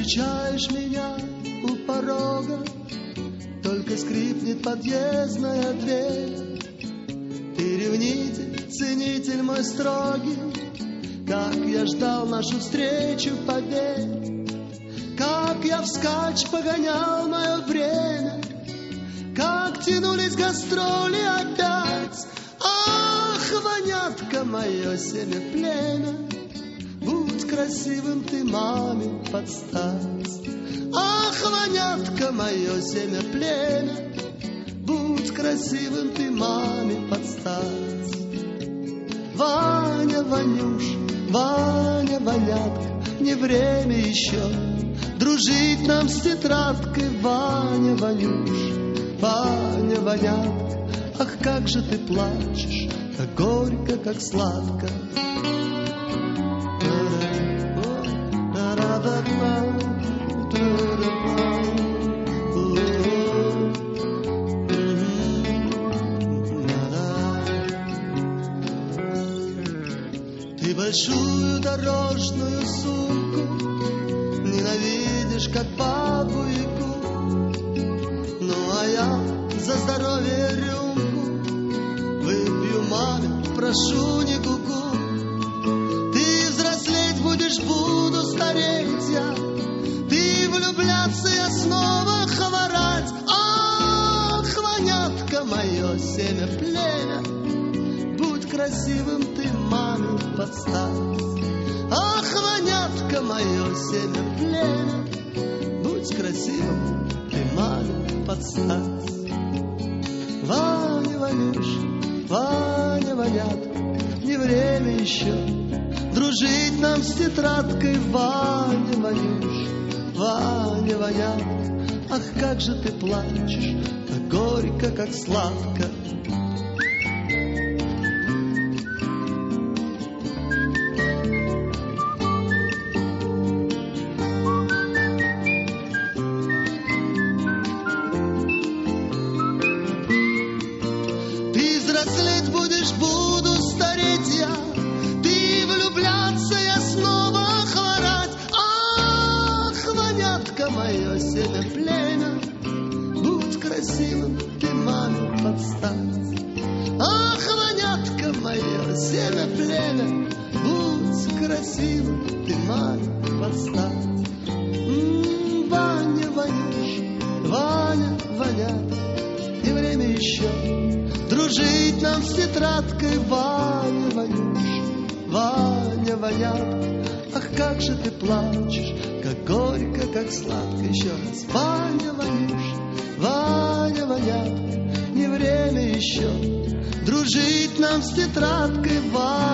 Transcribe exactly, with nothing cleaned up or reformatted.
Встречаешь меня у порога, только скрипнет подъездная дверь. Ты ревнитель, ценитель мой строгий, как я ждал нашу встречу, поверь. Как я вскачь погонял мое время, как тянулись гастроли опять. Ах, вонятка, мое семя племя, будь красивым ты маме под стать. Ах, вонятка, мое семя племя, будь красивым ты маме под стать. Ваня, Ванюш, Ваня, вонятка, не время еще дружить нам с тетрадкой. Ваня, Ванюш, Ваня, вонятка, ах, как же ты плачешь, как горько, как сладко. Ты большую дорожную сумку ненавидишь, как бабу-ягу. Ну а я за здоровье рюмку выпью, маме, прошу, не гугу. Ты взрослеть будешь, буду стареть я, ты влюбляться, я снова хворать. Ах, вонятка, мое семя племя, будь красивым ты маме под стать. Ах, вонятка, мое семя племя, будь красивым ты маме под стать. Ваня, Ванюш, Ваня, вонятка, не время еще дружить нам с тетрадкой. Ваня, Ванюш, Ваня, вонятка, ах, как же ты плачешь, как горько, как сладко. Мое семя племя, будь красивым ты маме под стать. Ах, вонятка, мое семя племя, будь красивым ты маме под стать. М-м, Ваня, Ванюш, Ваня, вонятка, не время еще дружить нам с тетрадкой. Ваня, Ванюш, Ваня, вонятка, ах, как же ты плачешь, как горько, как сладко. Еще раз. Ваня, Ванюш, Ваня, вонятка, не время еще дружить нам с тетрадкой. Ваня,